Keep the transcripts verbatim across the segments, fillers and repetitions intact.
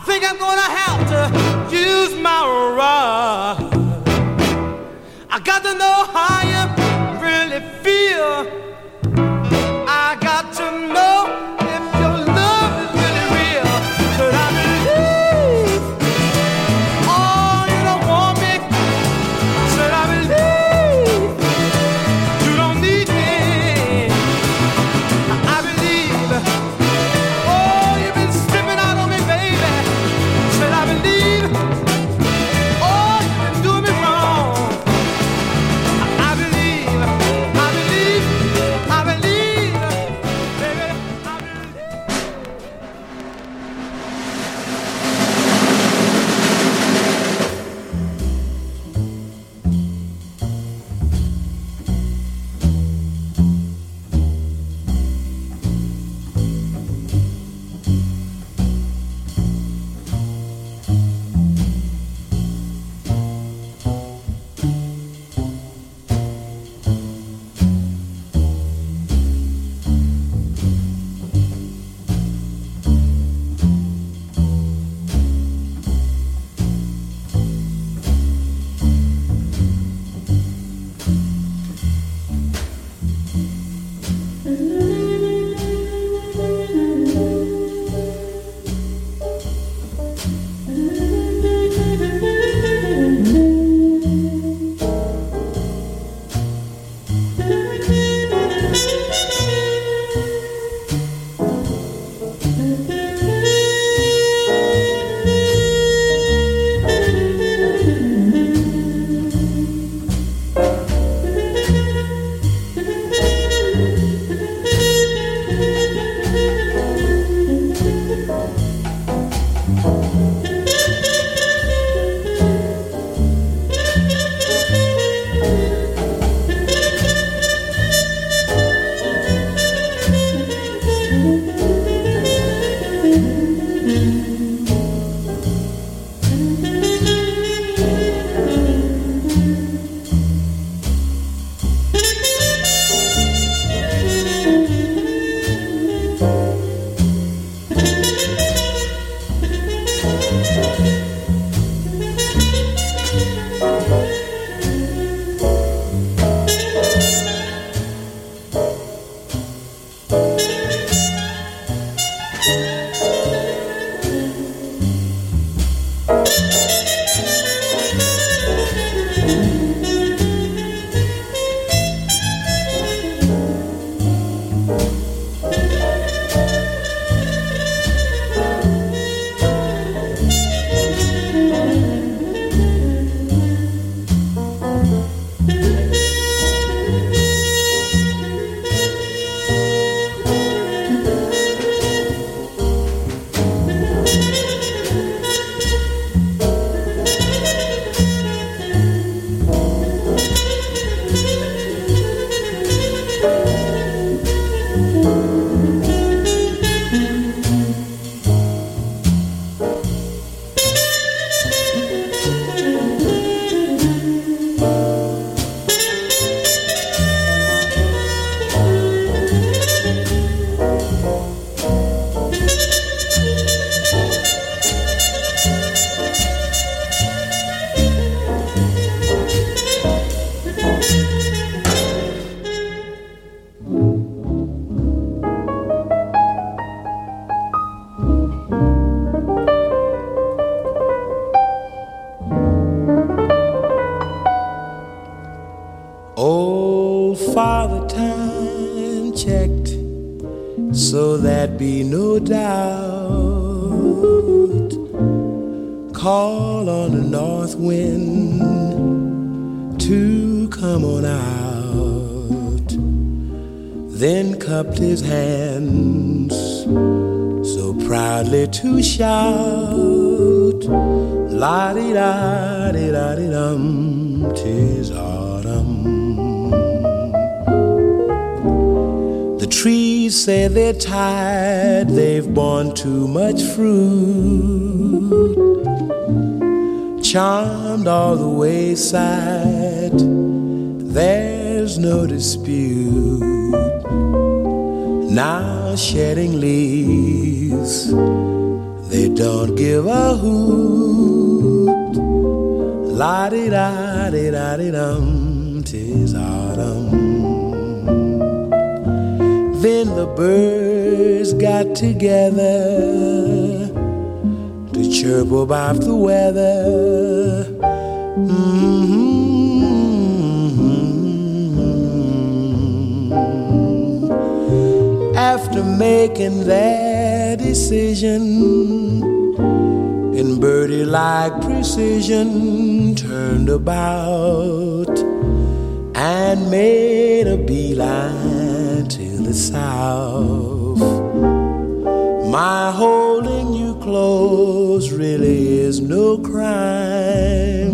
think I'm gonna have to use my rod. I got to know how you really feel. I got to know if your love is really real. Could I believe? Oh, you don't want me. Should I believe? You don't need me. I believe. Oh, you've been slipping out on me, baby. Should I believe? Oh, you've been doing me wrong. I believe. I believe. I believe. Baby, I Old Father Time checked so there'd be no doubt. Call on the north wind to come on out. Then cupped his hands so proudly to shout, la-di-da-di-da-di-dum, 'tis autumn. The trees say they're tired, they've borne too much fruit. Charmed all the wayside, there's no dispute. Now shedding leaves, they don't give a hoot. La-di-da-di-da-di-dum, 'tis autumn. Then the birds got together to chirp about the weather. Mm-hmm. After making their decision in birdie-like precision, turned about and made a beeline to the south. My holding you close really is no crime.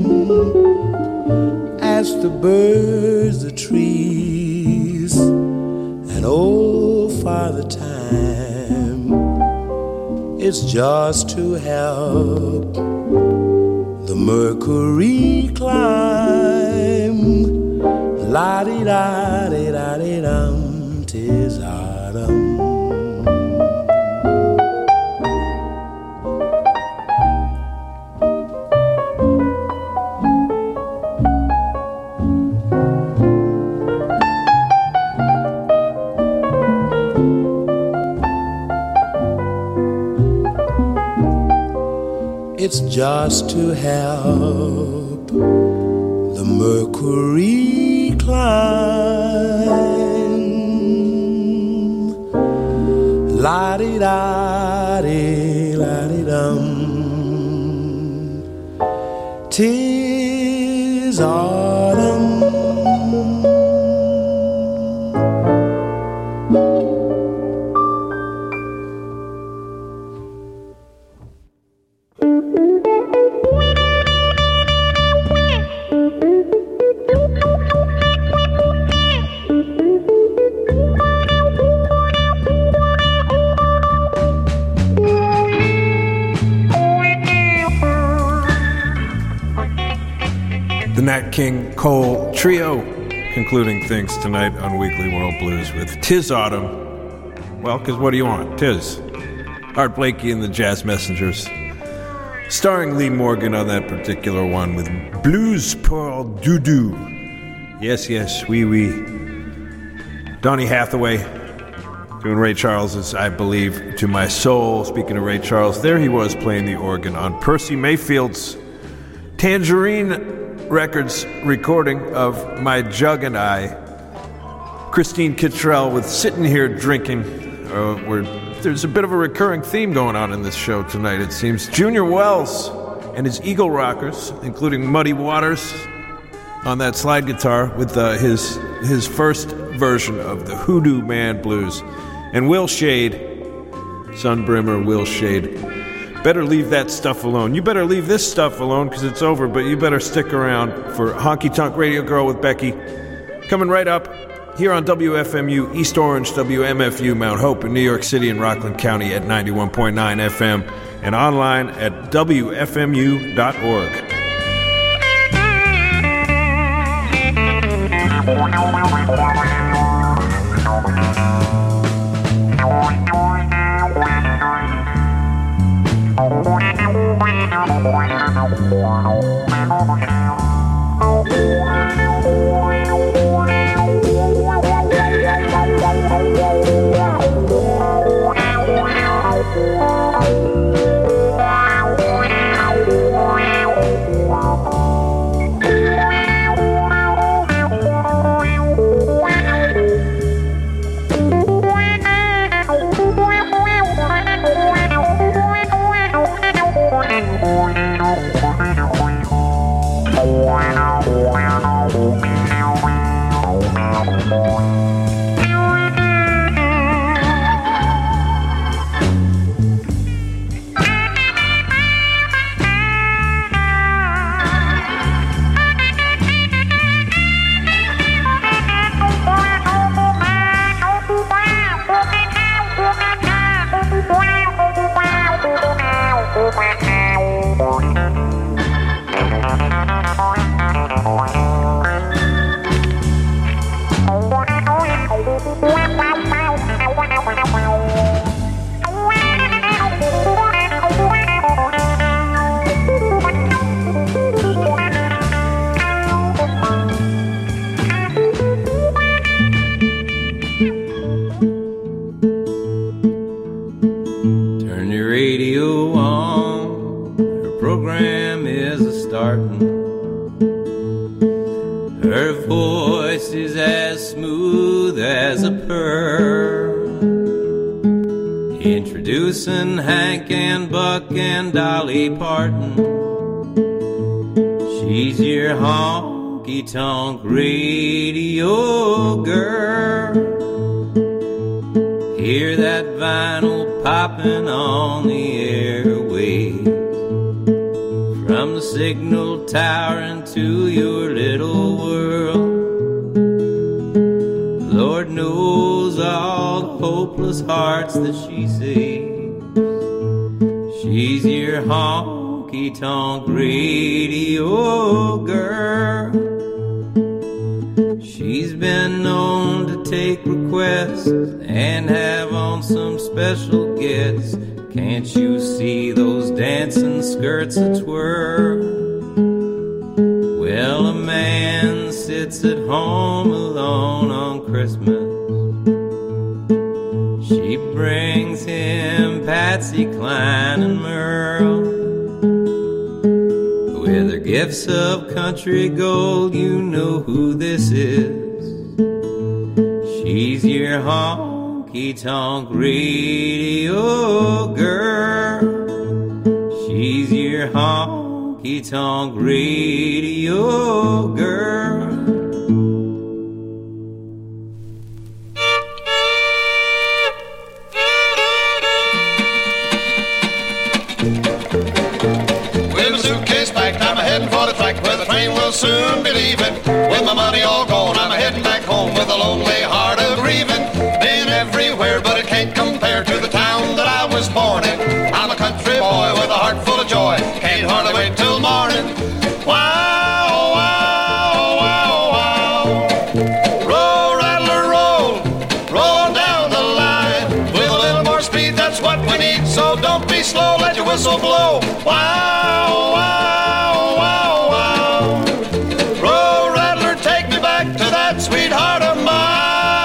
Ask the birds, the trees, and oh, Father Time, it's just to help the mercury climb. La-di-da-di-da-di-dum, 'tis autumn. It's just to help the mercury climb. La-di-da-di-la-di-dum, 'tis autumn. Nat King Cole Trio, concluding things tonight on Weekly World Blues with 'Tis Autumn. Well, because what do you want? 'Tis. Art Blakey and the Jazz Messengers. Starring Lee Morgan on that particular one with Blues pour Doudou. Yes, yes, oui, oui. Donny Hathaway doing Ray Charles's I Believe to My Soul. Speaking of Ray Charles, there he was playing the organ on Percy Mayfield's Tangerine Records recording of My Jug and I. Christine Kittrell with Sitting Here Drinking. Uh, where there's a bit of a recurring theme going on in this show tonight, it seems. Junior Wells and his Eagle Rockers, including Muddy Waters on that slide guitar with uh, his his first version of the Hoodoo Man Blues. And Will Shade, Sunbrimmer Will Shade. Better leave that stuff alone. You better leave this stuff alone because it's over, but you better stick around for Honky Tonk Radio Girl with Becky. Coming right up here on W F M U East Orange, W M F U Mount Hope in New York City and Rockland County at ninety-one point nine F M and online at W F M U dot org. Wow. voice is as smooth as a pearl, introducing Hank and Buck and Dolly Parton. She's your honky-tonk radio girl. Hear that vinyl popping on the airwaves, from the signal tower into your little world. Lord knows all the hopeless hearts that she saves. She's your honky-tonk radio girl. She's been known to take requests and have on some special guests. Can't you see those dancing skirts a twirl? Well, a man sits at home alone on Christmas. She brings him Patsy Cline and Merle. With her gifts of country gold, you know who this is. She's your honky-tonk radio girl. She's your honky-tonk radio girl. With my suitcase packed, I'm heading for the track where the train will soon be leaving. With my money all gone, I'm heading back home with a lonely heart of grieving. Been everywhere, but it can't compare to the town that I was born in. I'm a country boy with a heart full of joy, can't hardly wait till morning. Wow, wow, wow, wow. Roll, rattler, roll, roll down the line. With a little more speed, that's what we need, so don't be slow, let your whistle blow. Wow, wow, wow, wow. Roll, rattler, take me back to that sweetheart of mine.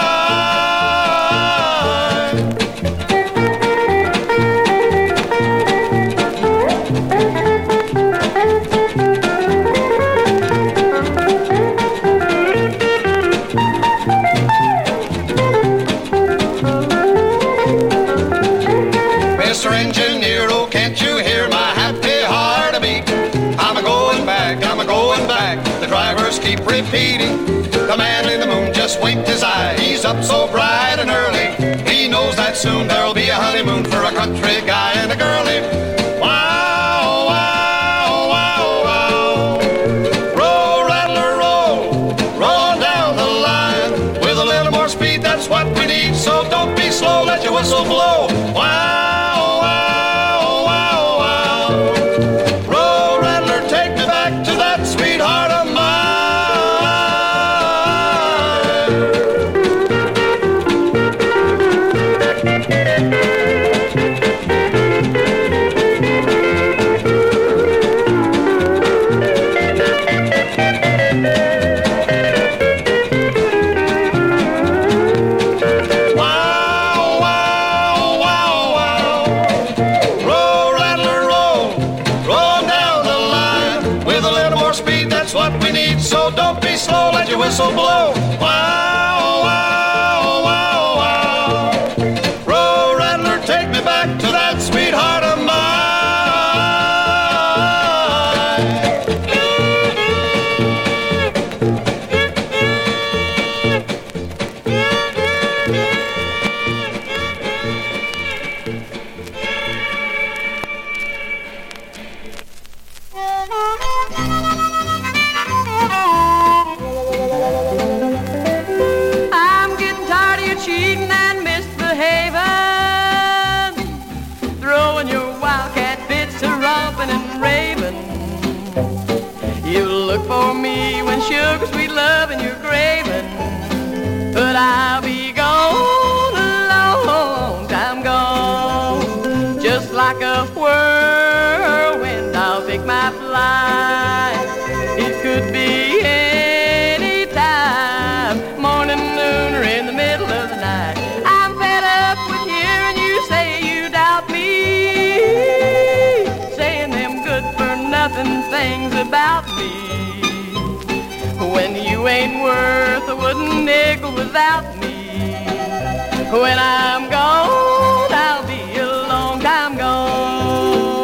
Mister Engineer, oh, can't you hear my happy heart beat? I'm a-going back, I'm a-going back, the drivers keep repeating. The man in the moon just winked his eye, he's up so bright and early. He knows that soon there'll be a honeymoon for a country guy and a girlie. Wow, wow, wow, wow. Roll, rattler, roll, roll down the line. With a little more speed, that's what we need, so don't be slow, let your whistle blow. Wow. So don't be slow, let your whistle blow. Wow, wow, wow, wow. Roll, rattler, take me back to that sweetheart of mine. For me when sugar sweet love and you're craving, but I'll be gone a long time gone. Just like a whirlwind I'll take my flight. It could be any time, morning, noon, or in the middle of the night. I'm fed up with hearing you say you doubt me, saying them good for nothing things about me. When you ain't worth a wooden nickel without me. When I'm gone, I'll be a long time gone.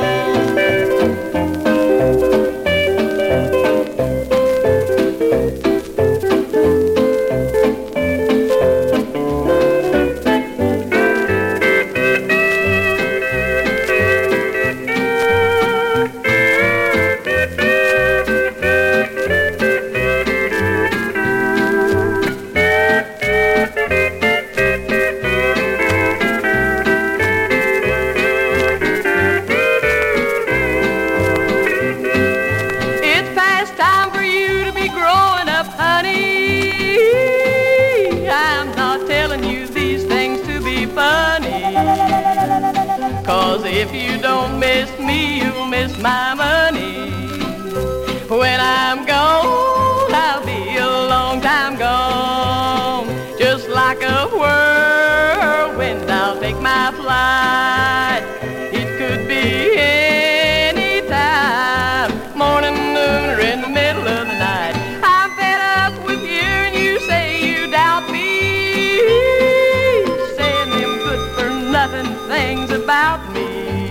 If you don't miss me, you'll miss my money. When I'm gone, I'll be a long time gone. Just like a whirlwind, I'll take my flight. It could be any time, morning, noon, or in the middle of the night. I'm fed up with you and you say you doubt me, saying them good-for-nothing things about me.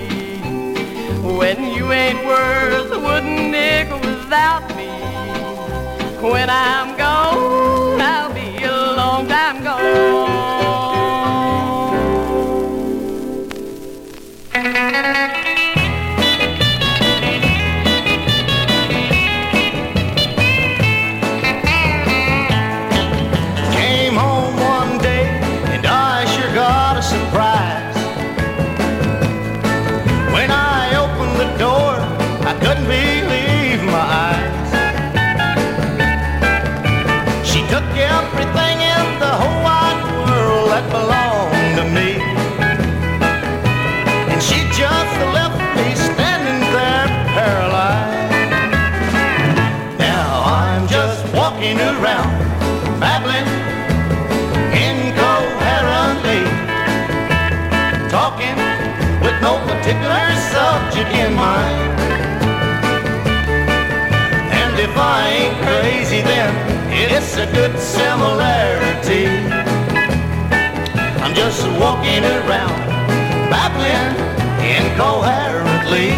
When you ain't worth a wooden nickel without me. When I'm gone, I'll be a long time gone. Came home one day and I sure got a surprise. When I opened the door, I couldn't believe my eyes. She took everything in the whole wide world that belonged to me, and she just left me standing there paralyzed. Now I'm just walking around, babbling incoherently, talking with no particular subject in mind. And if I ain't crazy, then it's a good similarity. I'm just walking around, babbling incoherently.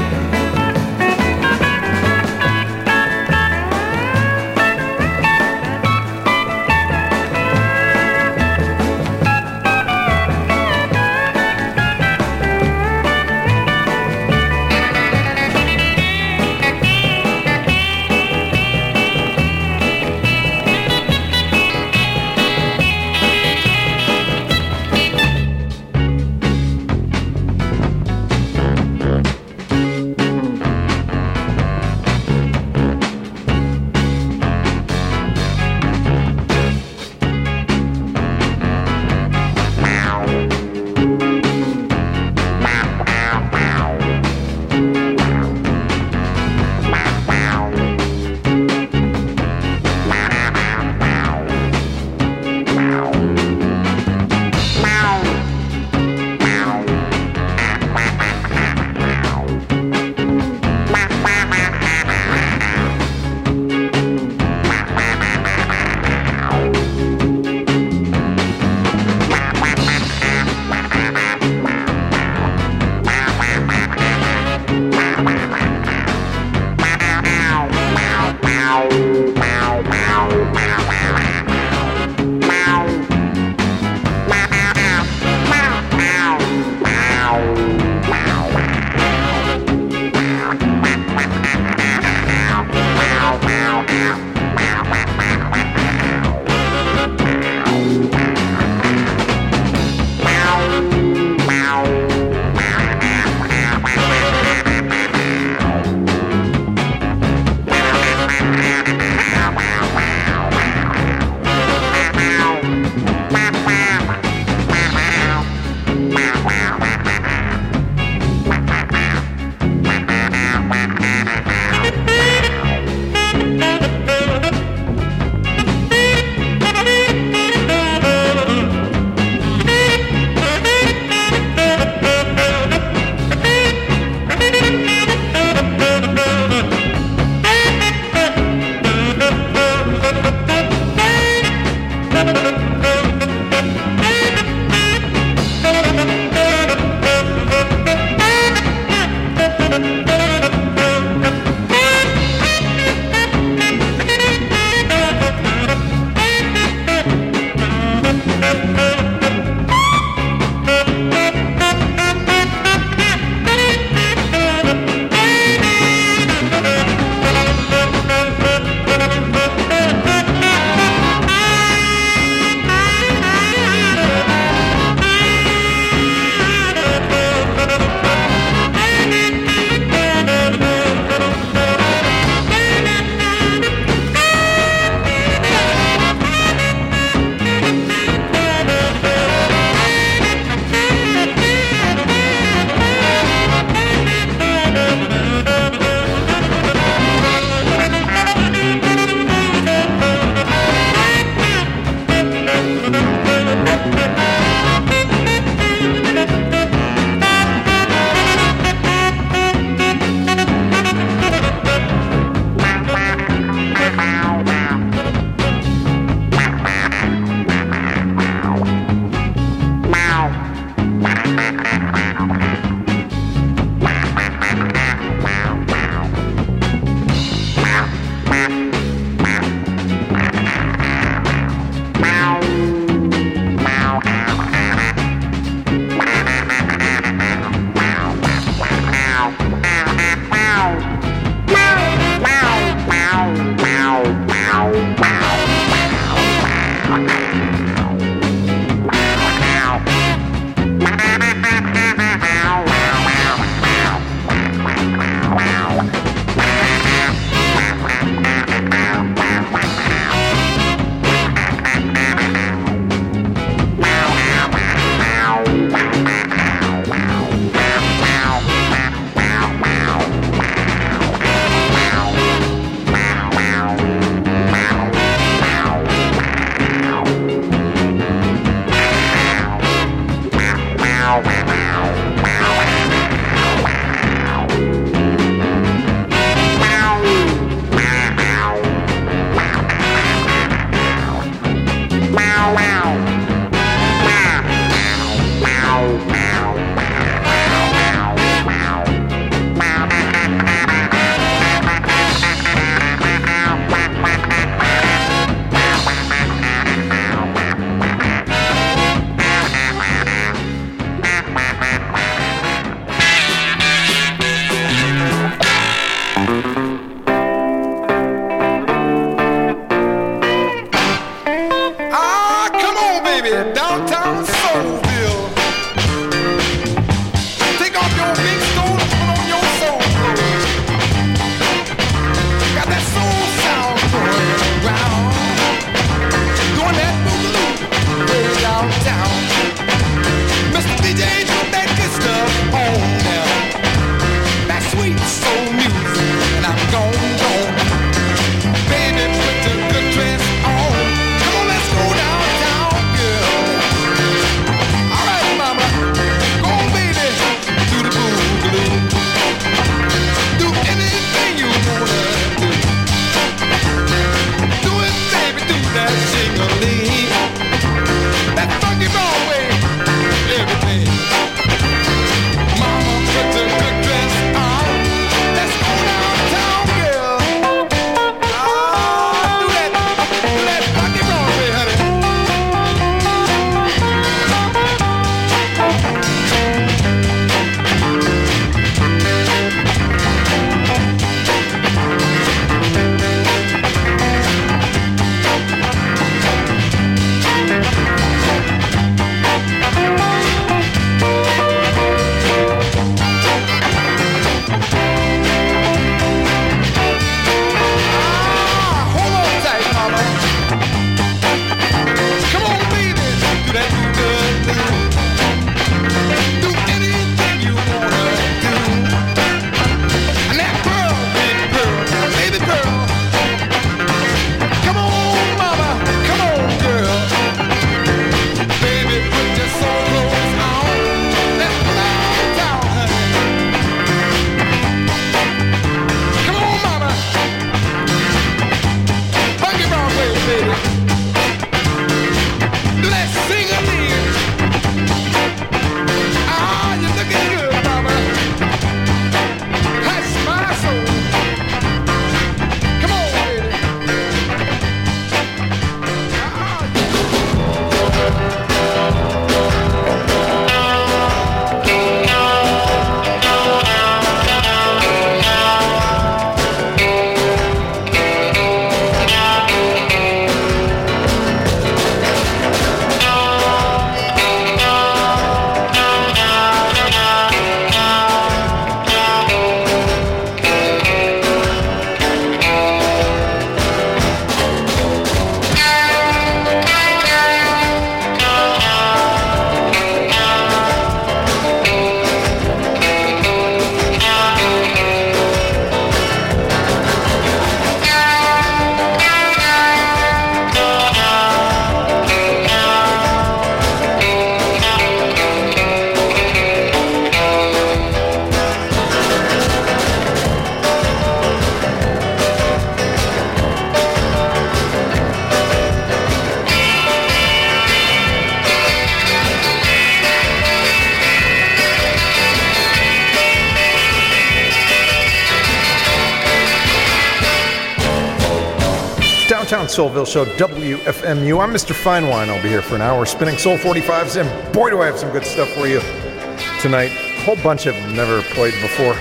Downtown Soulville Show, W F M U. I'm Mister Finewine. I'll be here for an hour spinning Soul forty-fives, and boy, do I have some good stuff for you tonight. A whole bunch I've never played before,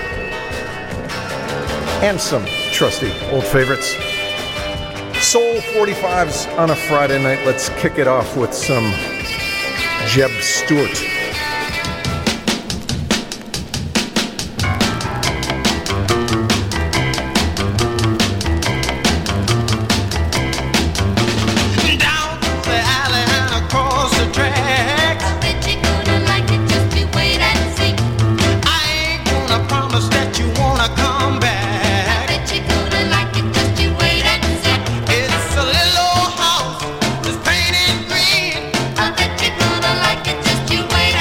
and some trusty old favorites. Soul forty-fives on a Friday night. Let's kick it off with some Jeb Stewart. Just you wait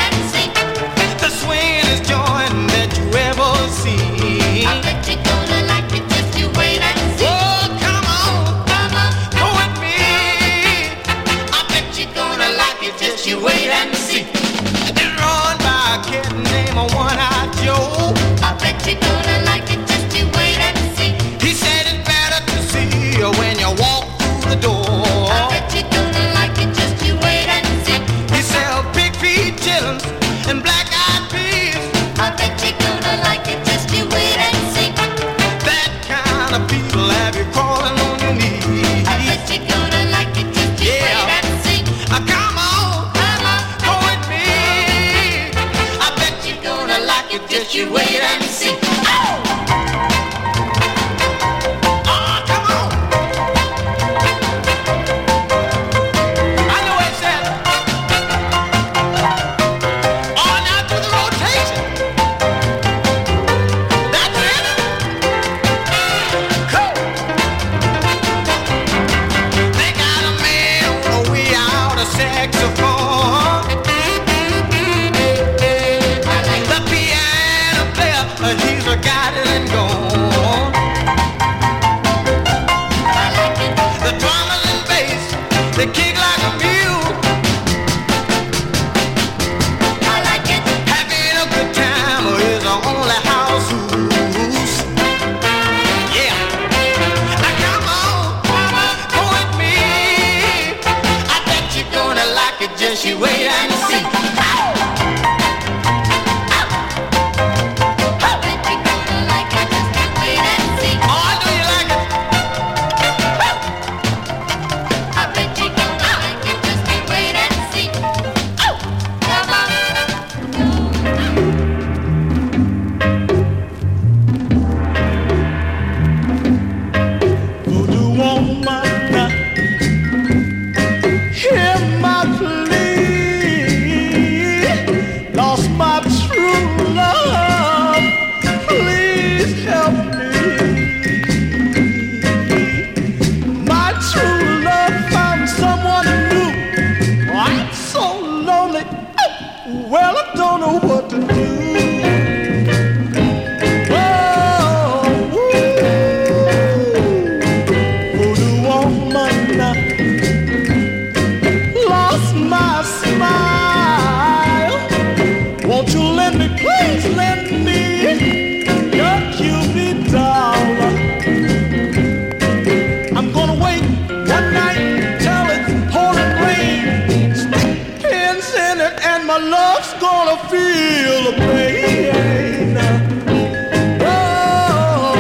feel the pain. Oh,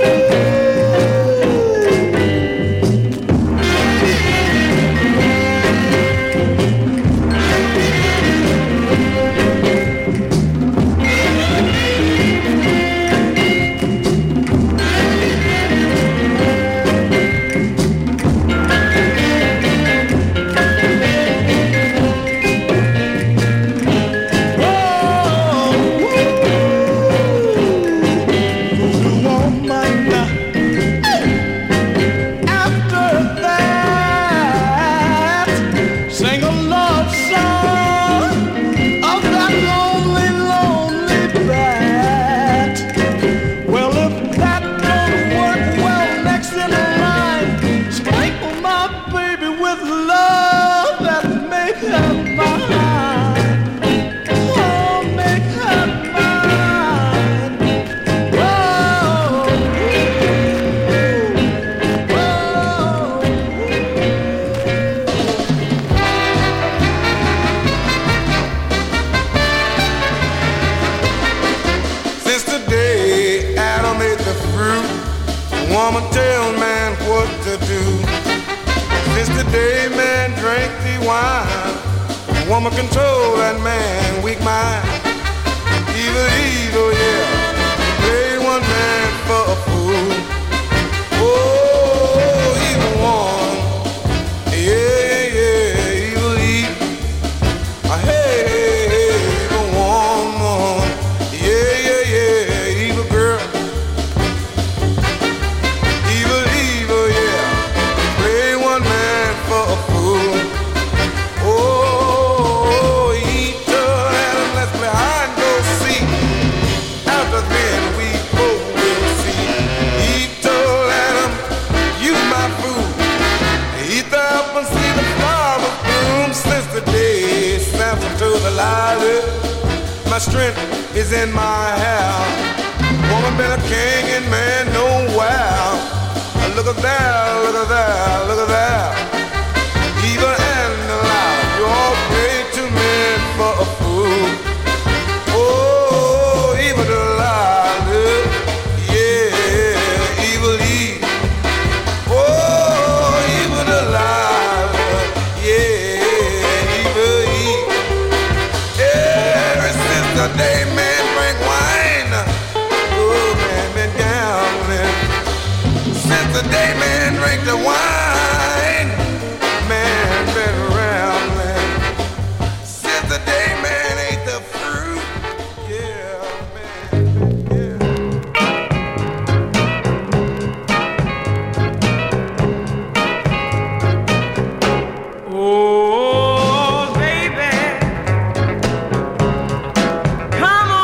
woman tell man what to do. Since the day man drank the wine, woman control that man weak mind. Evil, evil, yeah, play one man for a fool. Oh, evil one, yeah, yeah, evil, evil. Hey, evil woman, yeah, yeah, yeah, evil girl. My strength is in my hair. Woman been a king and man no wow. Look at that, look at that, look at that. Evil and alive, you all pray to men for a fool. Oh, evil to lie, yeah, evil evil. Oh, evil to lie, yeah, evil evil. Ever since the day man drank wine, oh man been gambling. Since the day man drank the wine, man been rambling. Since the day man ate the fruit, yeah, man, yeah. Oh, baby, come on.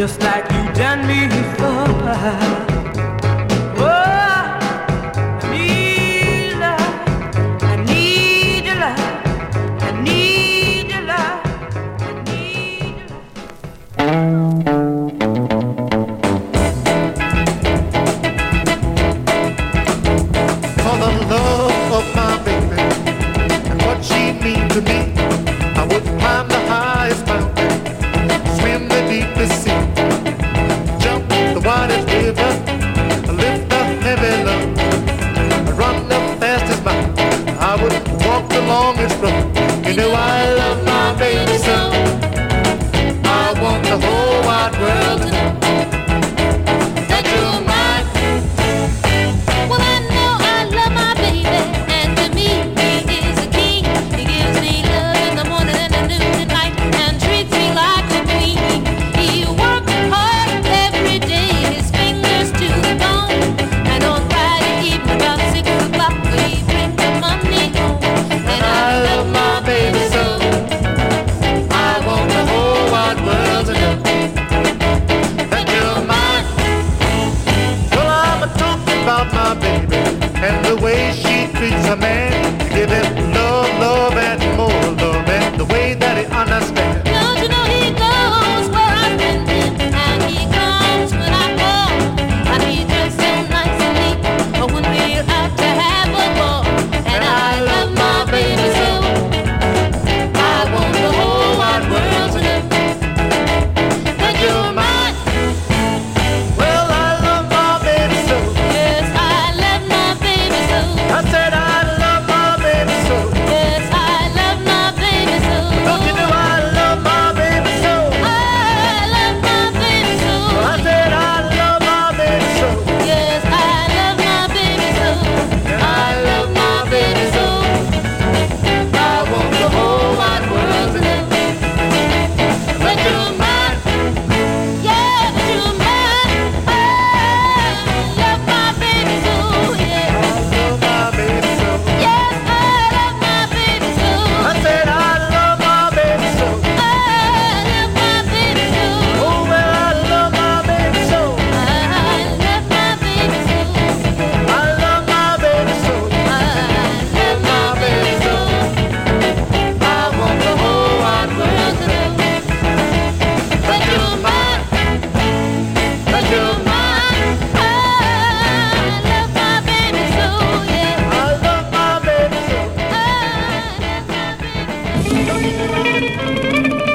just like you done me before. Oh, I need love, I need your love, I need your love, I need your love. For the love of my baby and what she means to me, I would climb the highest mountain, swim the deepest sea, jump the widest river, lift the heavy load, run the fastest mile. I would walk the longest road. You know I love my baby so. I want the whole wide world to know that you're mine. Well, I know I love my baby, and to me he is a king. He gives me love in the morning and the noon and night, and treats me like a queen. He works hard every day, his fingers to the bone. And on Friday evening about six o'clock, we bring the money home. And I love my baby so. I want the whole wide world to know that you're mine. Well, I'm a talking about my baby and the way she treats a man. Give him love, love, and more love, and the way that he understands. Don't you know he goes where I've been, and he comes when I call. And he dressed so nice and neat when we're out to have a ball. And I love my baby so. I want the whole wide world to know that you're mine. Well, I love my baby so. Yes, I love my baby so. I said I love my baby so. Yes, I love my baby so. Don't you know I love my baby so? I love my baby so. I said I love my baby so. Yes, I love my baby so. I love my baby so. I want the whole wide world to know that you're mine. Yeah, that you're mine. I love my baby so. Yeah. I love my baby so. Yes, I love my baby so. I said I love my baby so. I love my baby so. Oh, well, I love my baby so. I love my baby so. I love my baby so. I love my baby so. I want the whole wide world to know that you're mine, that you're mine. I love my baby so, yeah. I love my baby so. I love my baby so.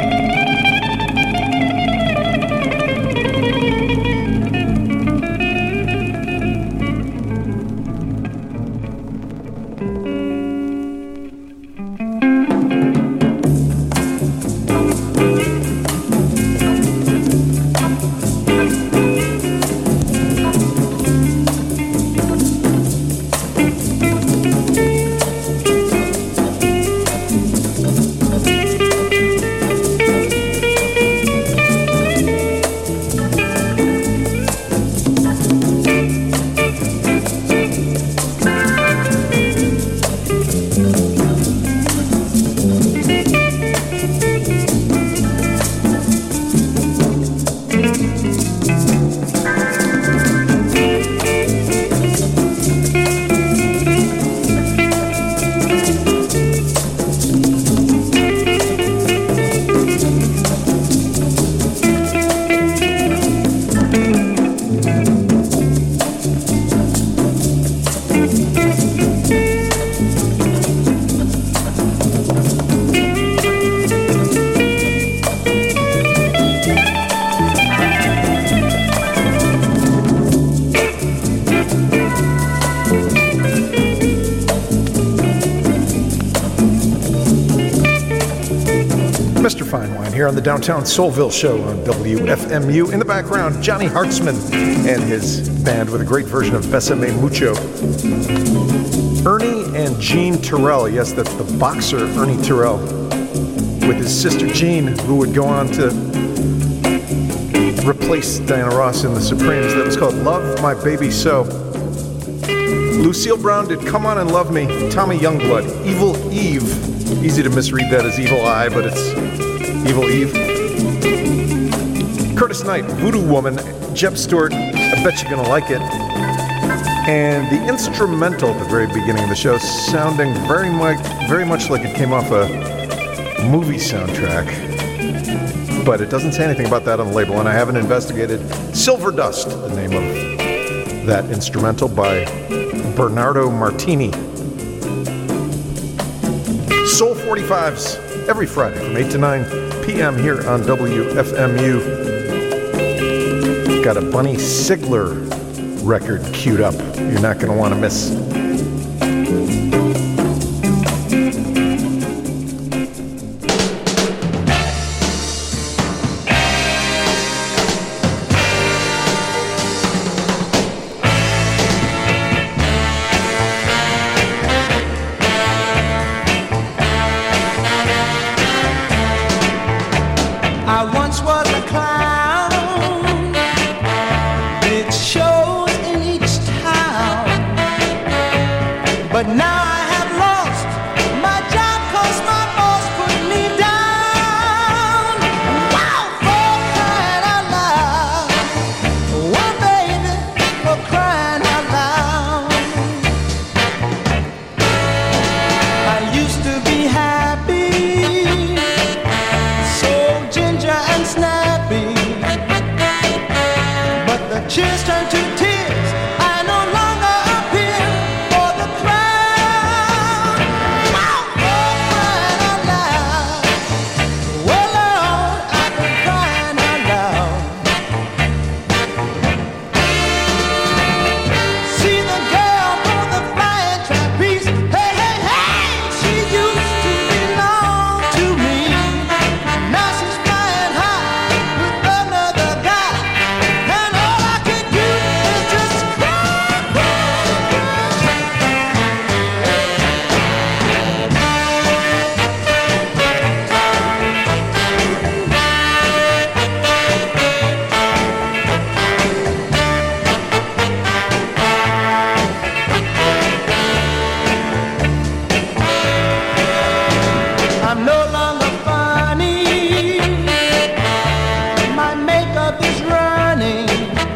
Mister Finewine here on the Downtown Soulville Show on W F M U. In the background, Johnny Hartzman and his band with a great version of Besame Mucho. Ernie and Jean Terrell, yes, that's the boxer Ernie Terrell, with his sister Jean, who would go on to replace Diana Ross in the Supremes. That was called Love My Baby So. Lucille Brown did Come On and Love Me. Tommy Youngblood, Evil Eve. Easy to misread that as Evil Eye, but it's Evil Eve. Curtis Knight, Voodoo Woman, Jeb Stewart, I Bet You're Gonna Like It. And the instrumental at the very beginning of the show sounding very much, very much like it came off a movie soundtrack. But it doesn't say anything about that on the label, and I haven't investigated. Silver Dust, the name of that instrumental by Bernardo Martini. Soul forty-fives every Friday from eight to nine p.m. here on W F M U. Got a Bunny Sigler record queued up. You're not going to want to miss. I once was a clown, did shows in each town, but now I have lost my job 'cause my boss put me down. Wow, for crying out loud, one baby, for crying out loud. I used to be happy, ginger and snappy, but the cheers turn to tears. I no longer appear for the crowd. Wow, for crying out loud. Well, Lord, I've been crying out loud. See the girl for the flying trapeze. Hey, hey, hey, she used to belong to me. Now she's flying high with another guy, and all I can do is just cry, cry, cry. I'm no longer funny. My makeup is running.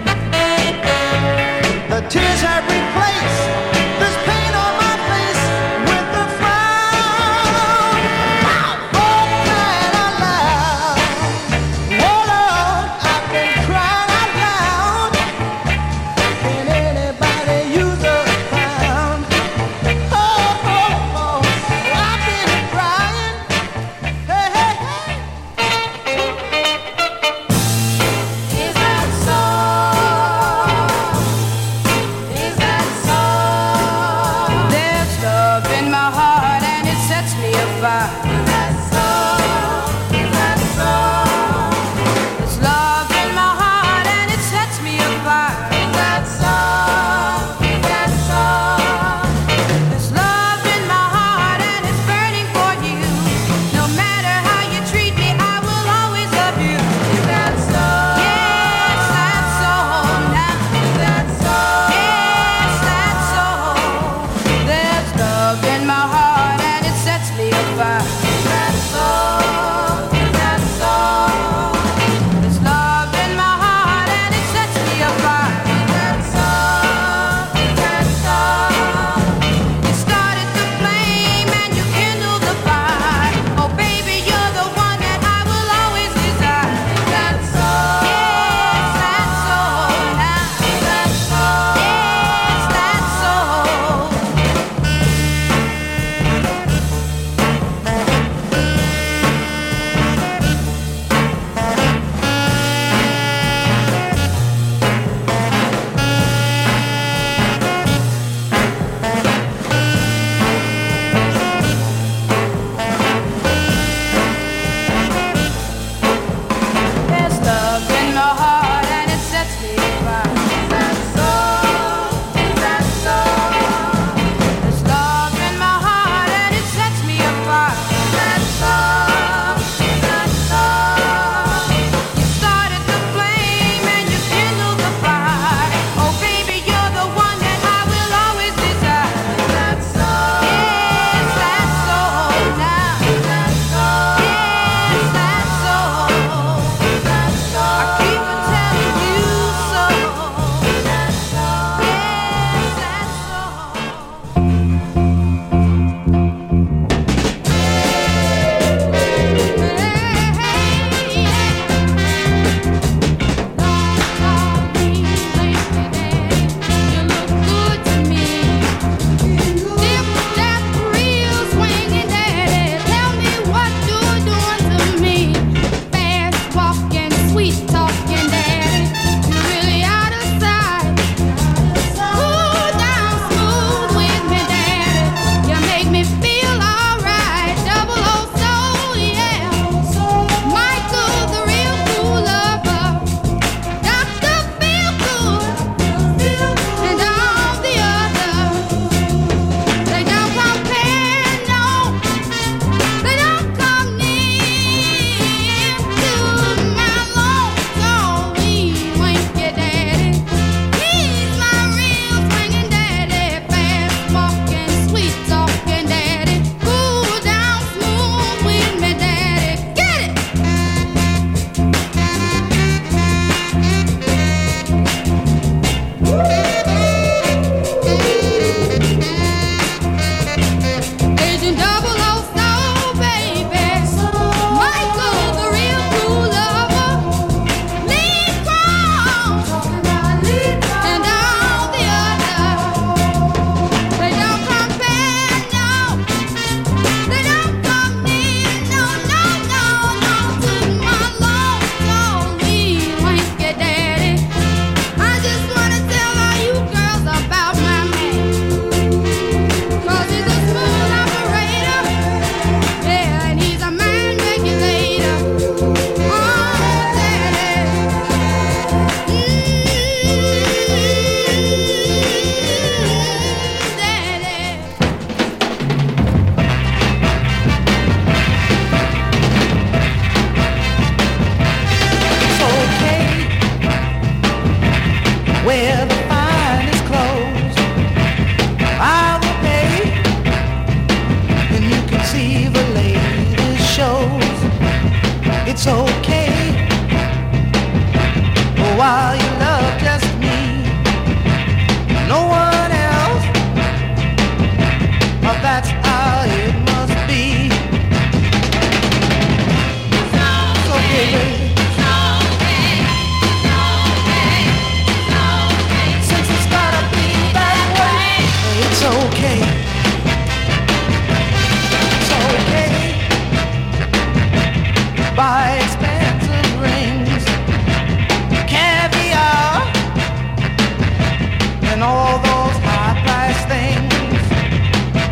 The tears have replaced this pain on my face with the frown. Wow, for crying out loud. Oh Lord, I've been crying out loud. Can anybody use a clown? Oh, oh, oh, I've been crying. Hey, hey, hey. Is that so? Is that so? There's love in my heart and it sets me afire. Is that so? Is that so? There's love in my heart and it sets me afire. Is that so? Is that so? There's love in my heart and it's burning for you. No matter how you treat me, I will always love you. Is that so? Yes, that's so now. Is that so? Yes, that's so. There's love in my heart and it sets me afire.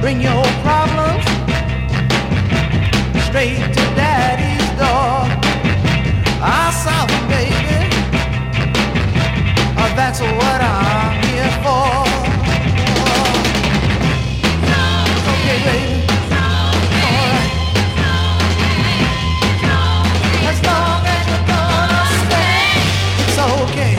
Bring your problems straight to daddy's door. I'll solve them, baby. Oh, that's what I'm here for. Oh, okay, baby. All right. As long as you're gonna stay, it's okay.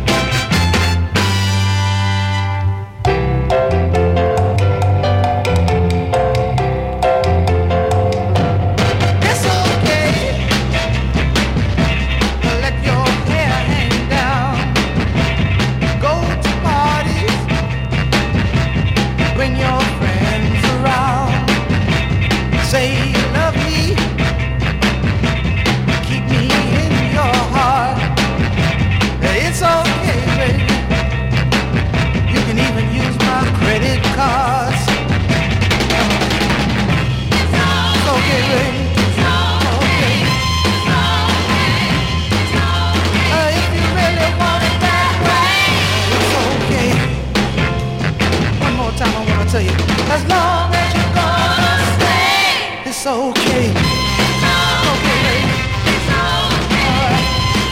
As long as you're gonna stay, it's okay. Okay, baby. All right.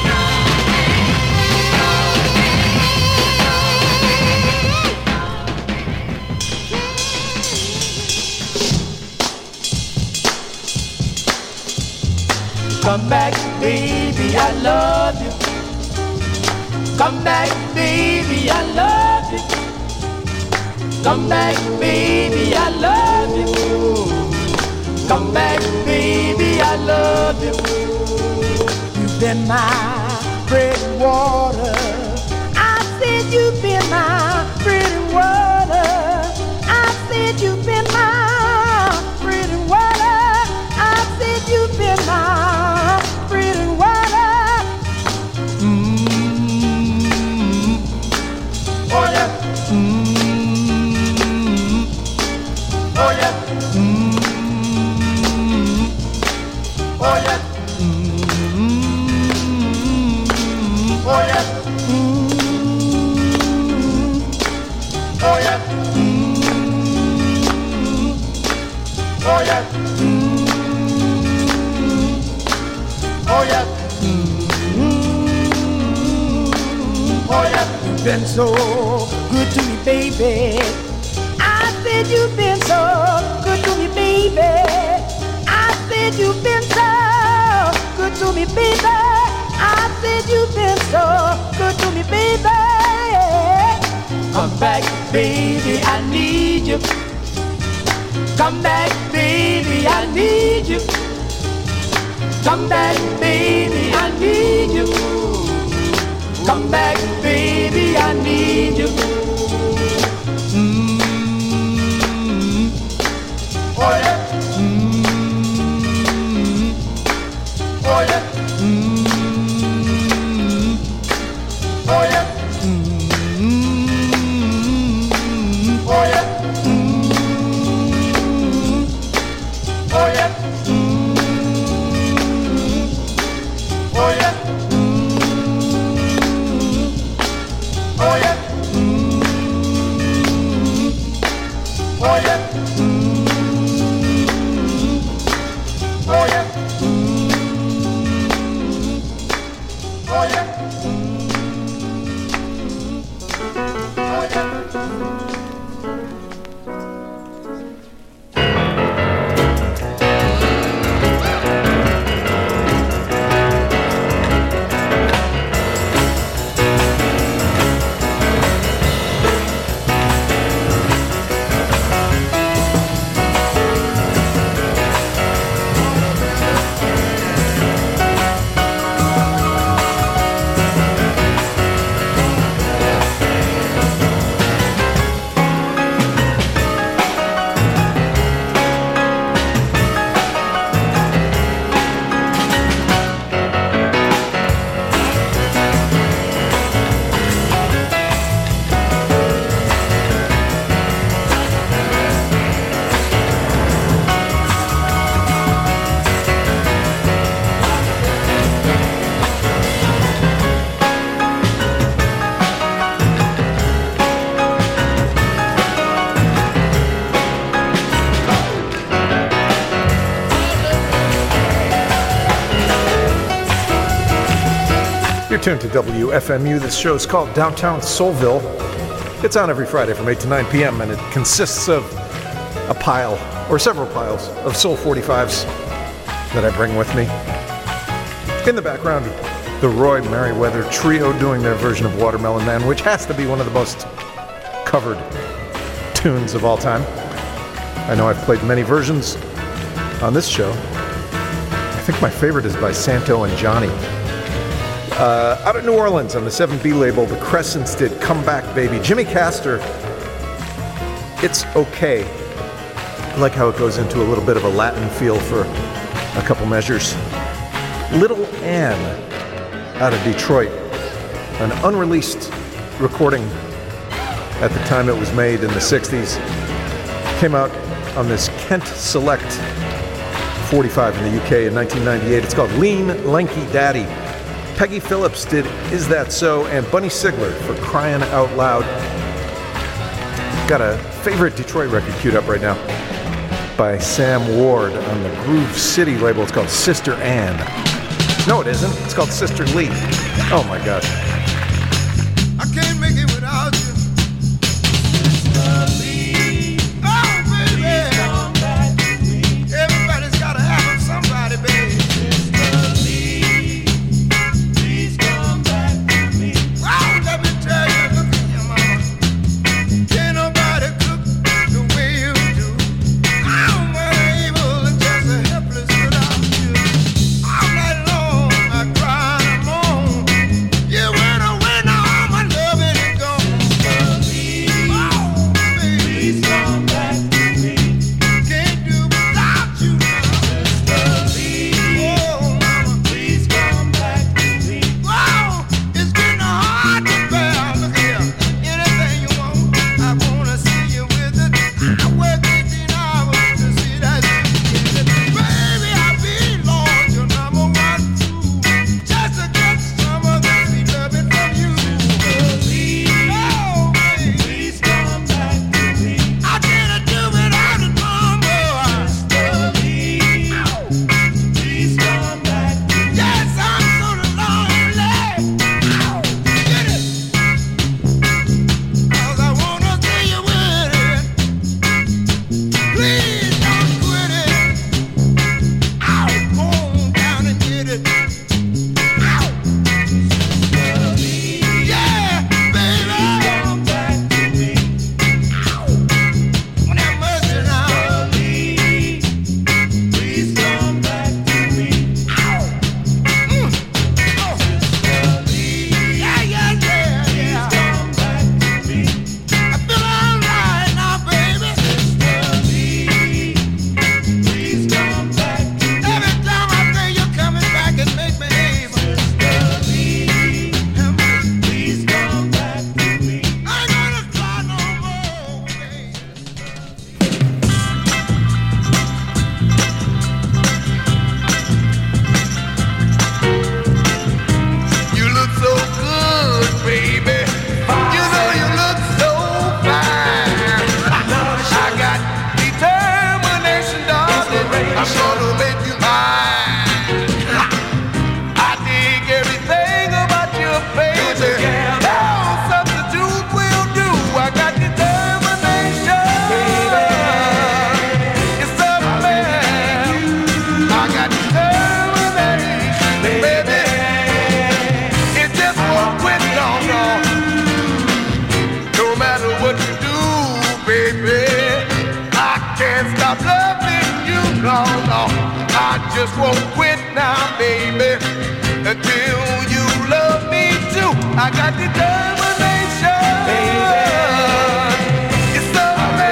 Come back, baby, I love you. Come back, baby, I love you. Come back, baby, I love you. Come back, baby, I love you. You've been my bread and water. I said you've been my bread and water. I said you've been my bread and water. I said you've been my bread and water. Mm-hmm. Oh yeah. Mm-hmm. Oh yeah. Mm-hmm. Oh yeah. Mm-hmm. Oh yeah. Mm-hmm. Oh yeah. Mm-hmm. Oh yeah. Mm-hmm. Oh yeah. Mm-hmm. Oh yeah. You've been so good to me, baby. I said you've been so good to me, baby. I said you've been so good to me, baby. I said you've been so good to me, baby. Come back, baby, I need you. Come back, baby, I need you. Come back, baby, I need you. Come back, baby, I need you. Mm-hmm. Oh yeah. Mm-hmm. Oh yeah. Mm-hmm. Oh yeah. Mm-hmm. Oh yeah. Mm-hmm. Oh yeah. Mm-hmm. Oh yeah. Mm-hmm. Oh yeah. Mm-hmm. Oh yeah. Oh yeah. Mm-hmm. Oh yeah. tuned to W F M U. This show is called Downtown Soulville. It's on every Friday from eight to nine p.m. and it consists of a pile, or several piles, of Soul forty-fives that I bring with me. In the background, the Roy Merriweather Trio doing their version of Watermelon Man, which has to be one of the most covered tunes of all time. I know I've played many versions on this show. I think my favorite is by Santo and Johnny. Uh, out of New Orleans on the seven B label, the Crescents did Come Back Baby. Jimmy Castor, It's Okay. I like how it goes into a little bit of a Latin feel for a couple measures. Little Ann out of Detroit, an unreleased recording at the time it was made in the sixties. Came out on this Kent Select forty-five in the U K in nineteen ninety-eight. It's called Lean Lanky Daddy. Peggy Phillips did Is That So? And Bunny Sigler for Crying Out Loud. Got a favorite Detroit record queued up right now by Sam Ward on the Groove City label. It's called Sister Ann. No, it isn't. It's called Sister Lee. Oh my gosh. I can't make it without you. Just won't quit now, baby, until you love me too. I got determination, baby. It's so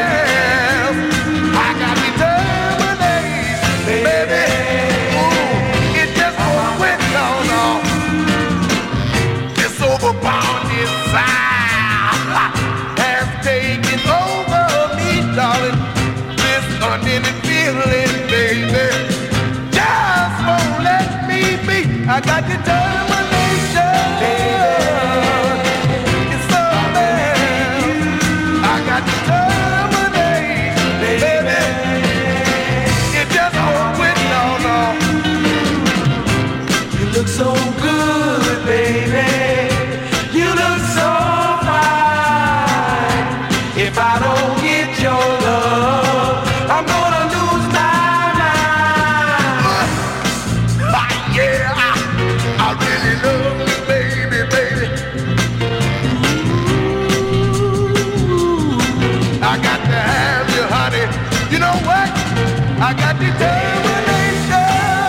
fast. I got determination, baby. Ooh, it just won't quit, no, no. This overbound desire has taken over me, darling. This unending feeling, baby. I got determination, baby. It's so bad. You know what? I got determination.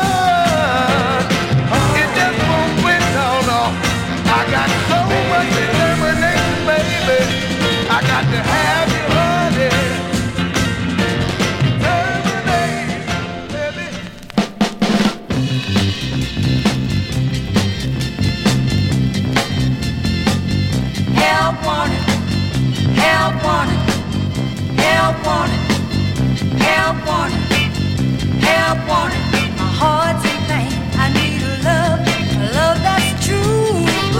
It just won't quit, no, no. I got so much determination, baby. I got to have you, honey. Help wanted, help wanted, help wanted, help wanted, help wanted. My heart's in pain. I need a love, a love that's true.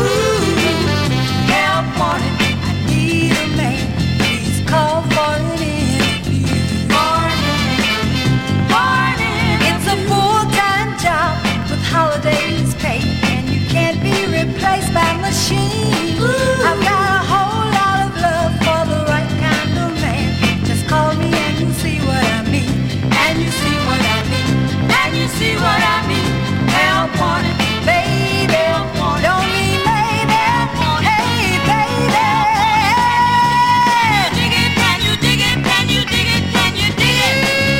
Help wanted, I need a man. Please call for an interview. Morning, it's a full-time job with holidays paid, and you can't be replaced by machine. I've got a whole lot of love for the right kind of man. Just call me and you see what I mean. And you see what I mean. And you see what I mean. Help wanted, baby. Don't mean baby. Hey, baby. Dig it, can you dig it? Can you dig it? Can you dig it?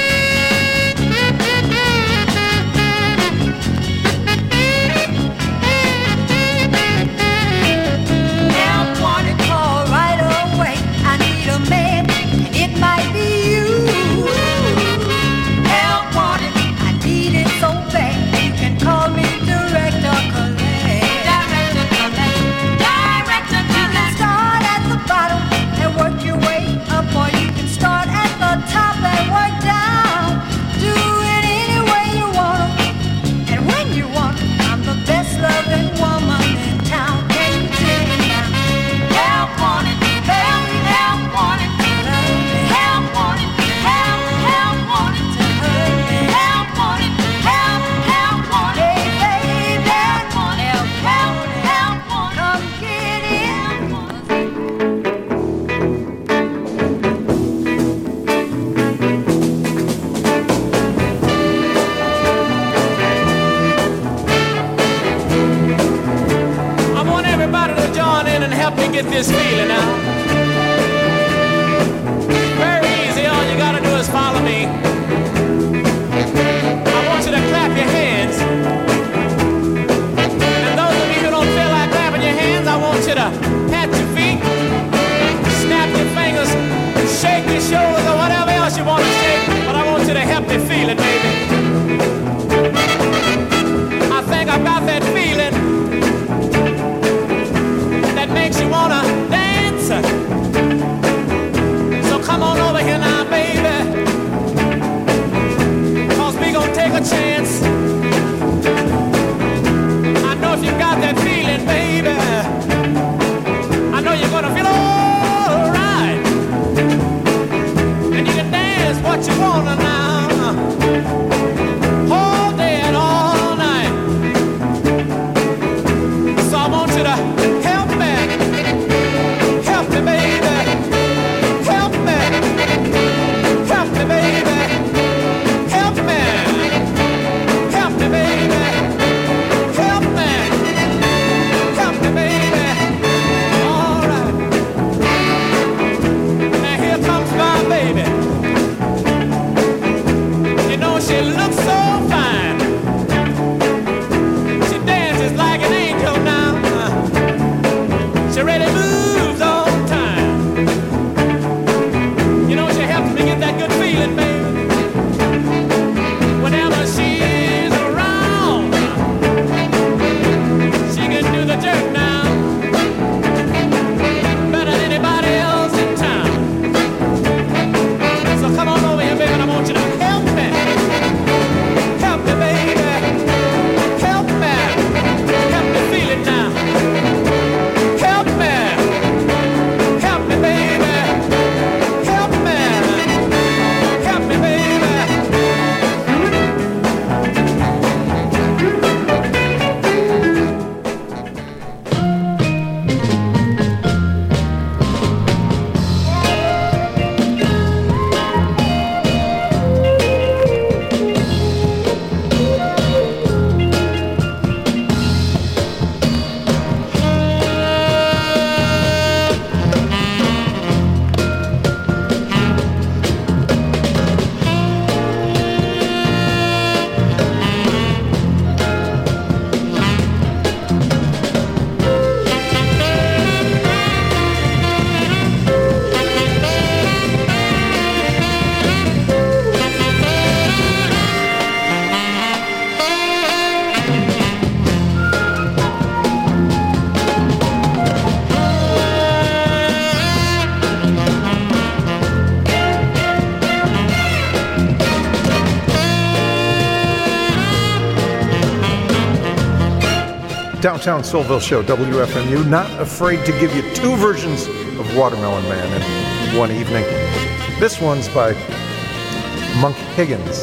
Help wanted, call right away. I need a man, and it might be you. Help wanted, I need it so bad. You can call me direct or collect. Direct or collect. Direct or collect. You can start at the bottom and work your way up, or you can start at the top and work down. Do it any way you want, and when you want. I'm the best loving woman in town. Can you dig it now? Help wanted, help, help wanted, help wanted, help, help wanted to hurt me. Help wanted, help, help wanted, hey baby, help wanted, help, help wanted, come get it. I want everybody to join in and help me get this feeling out. Very easy, all you gotta do is follow me. I want you to clap your hands. And those of you who don't feel like clapping your hands, I want you to pat your feet, snap your fingers, shake your shoulders, or whatever else you want to shake. But I want you to help me feel it, baby. I think I've got that feeling that makes you wanna dance. So come on over here now, baby, 'cause we gonna take a chance. I know if you got that feeling, baby, I know you're gonna feel alright. And you can dance what you wanna now, all day and all night. So I want you to help me, help me, baby, help me, help me, baby, help me, help me, baby, help me, help me, baby. All right. Now here comes my baby. Downtown Soulville Show, W F M U. Not afraid to give you two versions of Watermelon Man in one evening. This one's by Monk Higgins.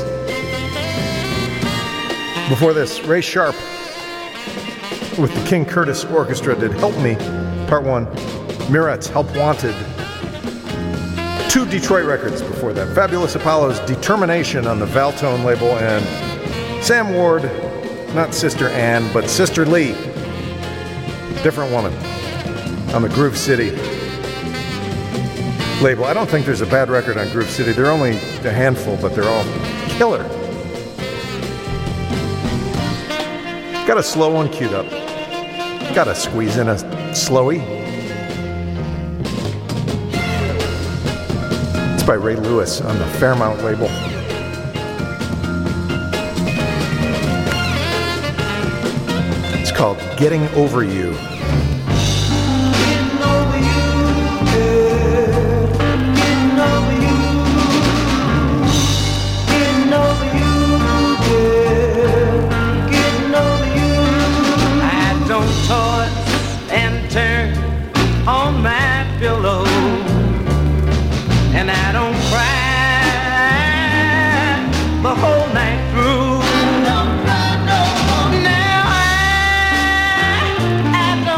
Before this, Ray Sharp with the King Curtis Orchestra did Help Me, Part one. Miret's Help Wanted. Two Detroit records before that. Fabulous Apollo's Determination on the Valtone label, and Sam Ward, not Sister Ann, but Sister Lee, different woman, on the Groove City label. I don't think there's a bad record on Groove City. There are only a handful, but they're all killer. Got a slow one queued up. Gotta squeeze in a slowie. It's by Ray Lewis on the Fairmount label. It's called Getting Over You. Getting over you, yeah. Getting over you. Getting over you, yeah. Getting over you. I don't toss and turn on my pillow, and I don't cry the whole night through. Don't cry no more. Now I, I don't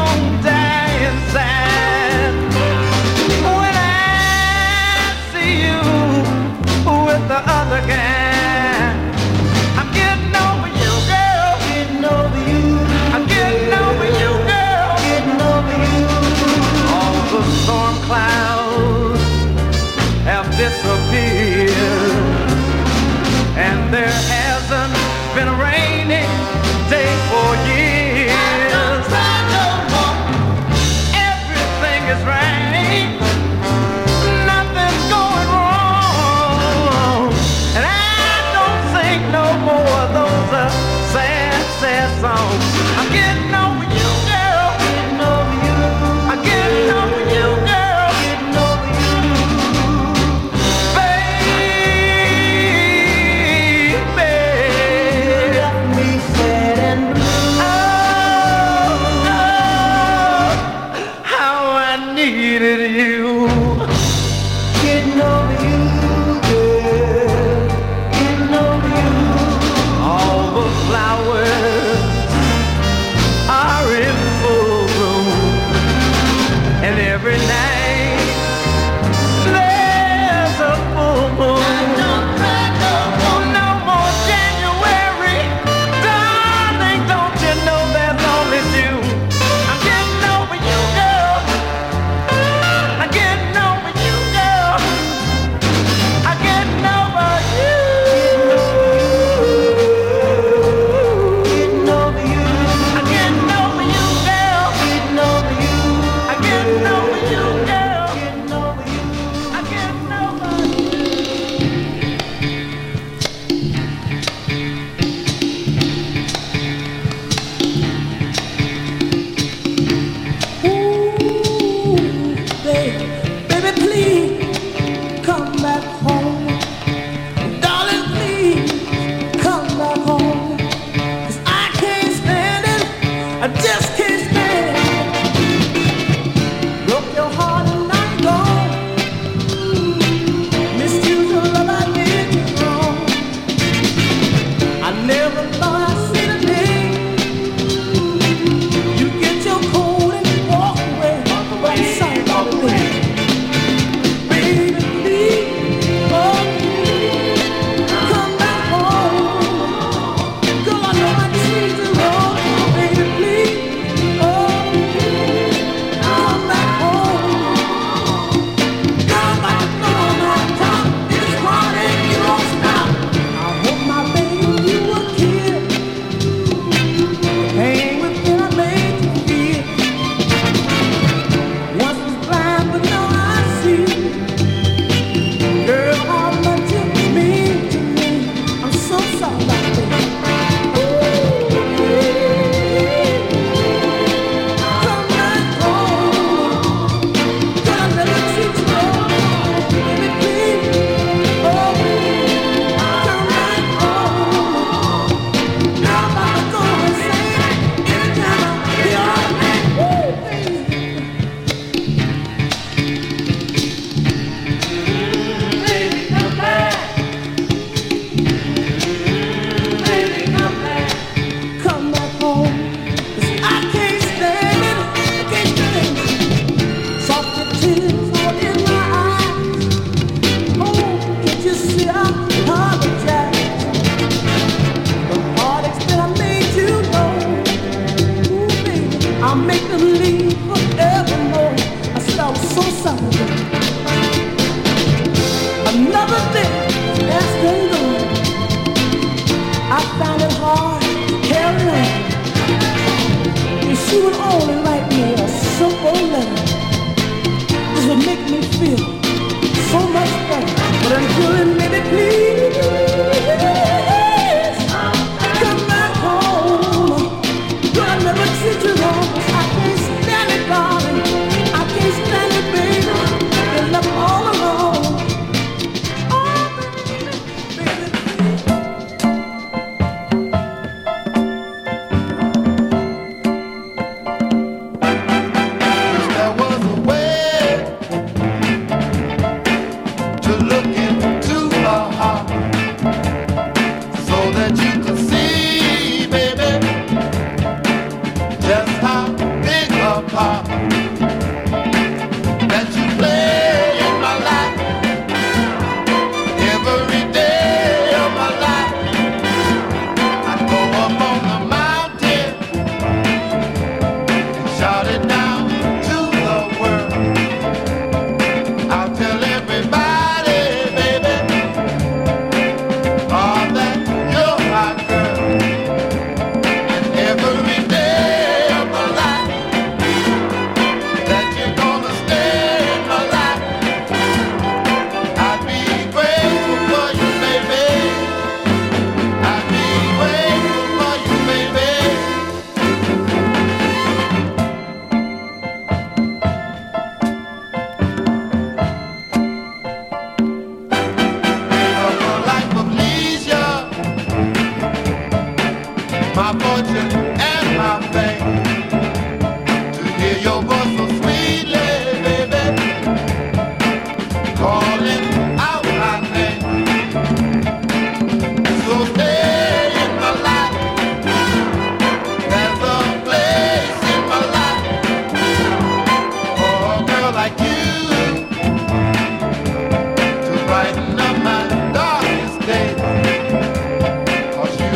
sorry.